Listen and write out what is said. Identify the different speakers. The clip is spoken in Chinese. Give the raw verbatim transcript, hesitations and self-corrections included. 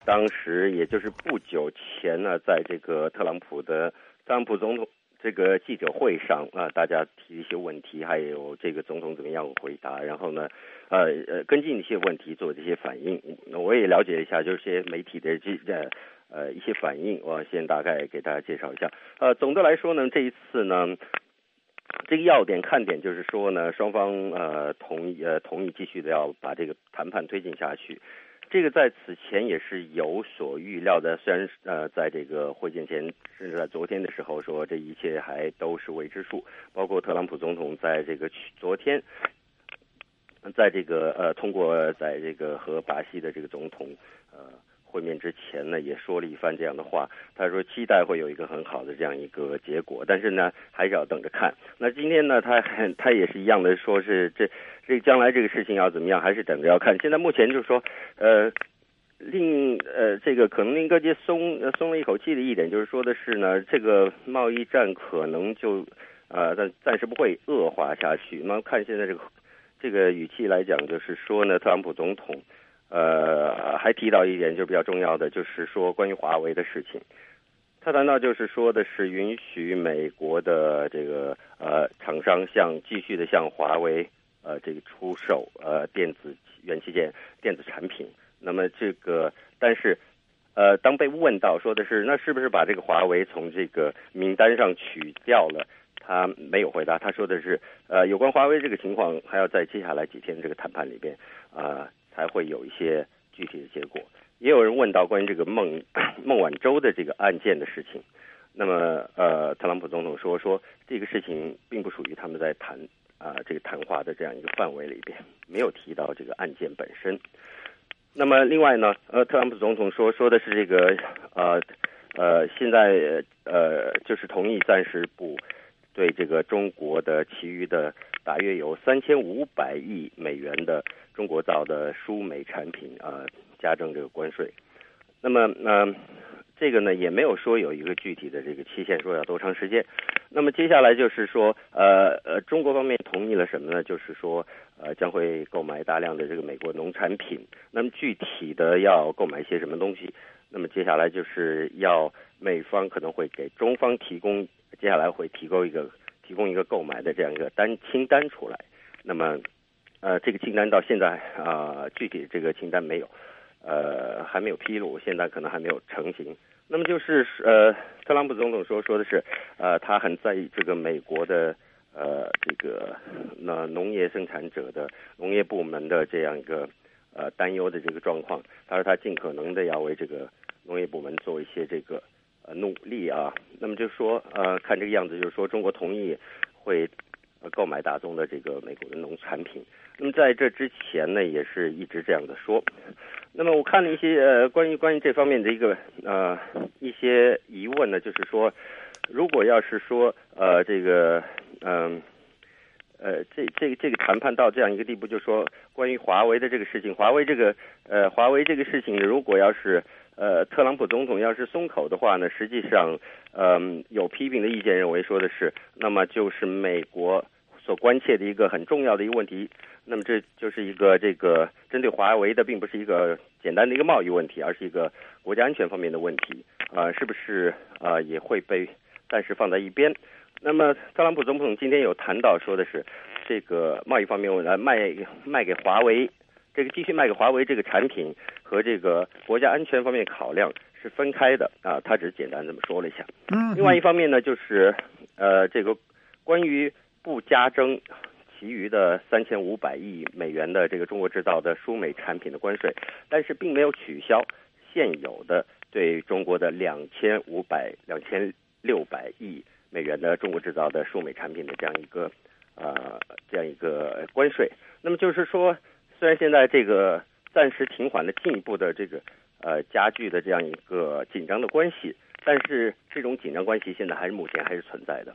Speaker 1: 当时也就是不久前呢，在这个特朗普的特朗普总统这个记者会上啊，大家提一些问题，还有这个总统怎么样回答，然后呢，呃呃，跟进一些问题做这些反应。我也了解一下，就是些媒体的这呃呃一些反应，我先大概给大家介绍一下。呃，总的来说呢，这一次呢，这个要点看点就是说呢，双方呃同意呃同意继续的要把这个谈判推进下去。这个在此前也是有所预料的，虽然呃在这个会见前，甚至在昨天的时候说这一切还都是未知数，包括特朗普总统在这个昨天，在这个呃通过在这个和巴西的这个总统呃会面之前呢，也说了一番这样的话。他说期待会有一个很好的这样一个结果，但是呢还是要等着看。那今天呢，他他也是一样的，说是这这将来这个事情要怎么样，还是等着要看。现在目前就是说，呃，令呃这个可能令各界松松了一口气的一点，就是说的是呢，这个贸易战可能就呃暂暂时不会恶化下去。那看现在这个这个语气来讲，就是说呢，特朗普总统。呃，还提到一点就比较重要的，就是说关于华为的事情。他谈到就是说的是允许美国的这个呃厂商向继续的向华为呃这个出售呃电子元器件电子产品。那么这个但是呃当被问到说的是那是不是把这个华为从这个名单上取掉了，他没有回答。他说的是呃有关华为这个情况还要在接下来几天这个谈判里边啊。呃才会有一些具体的结果。也有人问到关于这个孟孟晚舟的这个案件的事情，那么呃，特朗普总统说说这个事情并不属于他们在谈啊、呃、这个谈话的这样一个范围里边，没有提到这个案件本身。那么另外呢，呃，特朗普总统说说的是这个呃呃现在呃就是同意暂时不对这个中国的其余的大约有三千五百亿美元的中国造的输美产品啊、呃、加征这个关税。那么呃这个呢也没有说有一个具体的这个期限，说要多长时间。那么接下来就是说呃呃中国方面同意了什么呢？就是说呃将会购买大量的这个美国农产品。那么具体的要购买一些什么东西？那么接下来就是要美方可能会给中方提供，接下来会提供一个提供一个购买的这样一个单清单出来。那么呃这个清单到现在啊、呃、具体这个清单没有呃还没有披露，现在可能还没有成型。那么就是呃特朗普总统说说的是呃他很在意这个美国的呃这个那农业生产者的农业部门的这样一个呃担忧的这个状况。他说他尽可能的要为这个农业部门做一些这个呃努力啊。那么就说呃看这个样子，就是说中国同意会呃购买大宗的这个美国的农产品。那么在这之前呢，也是一直这样的说。那么我看了一些呃关于关于这方面的一个呃一些疑问呢，就是说，如果要是说呃这个嗯 呃, 呃这这这个谈判到这样一个地步，就是说关于华为的这个事情，华为这个呃华为这个事情，如果要是呃特朗普总统要是松口的话呢，实际上嗯、呃、有批评的意见认为说的是，那么就是美国所关切的一个很重要的一个问题。那么这就是一个这个针对华为的，并不是一个简单的一个贸易问题，而是一个国家安全方面的问题啊、呃，是不是啊、呃、也会被暂时放在一边？那么特朗普总统今天有谈到说的是，这个贸易方面来卖卖给华为，这个继续卖给华为这个产品和这个国家安全方面考量是分开的啊，他只是简单这么说了一下。
Speaker 2: 嗯，
Speaker 1: 另外一方面呢，就是呃这个关于不加征其余的三千五百亿美元的这个中国制造的输美产品的关税，但是并没有取消现有的对中国的两千五百两千六百亿美元的中国制造的输美产品的这样一个呃这样一个关税。那么就是说，虽然现在这个暂时停缓了进一步的这个呃加剧的这样一个紧张的关系，但是这种紧张关系现在还是目前还是存在的。